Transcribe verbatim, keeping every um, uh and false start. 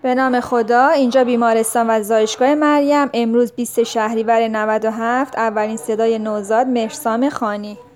به نام خدا. اینجا بیمارستان و زایشگاه مریم. امروز بیست شهریور نود و هفت. اولین صدای نوزاد مهرسام خانی.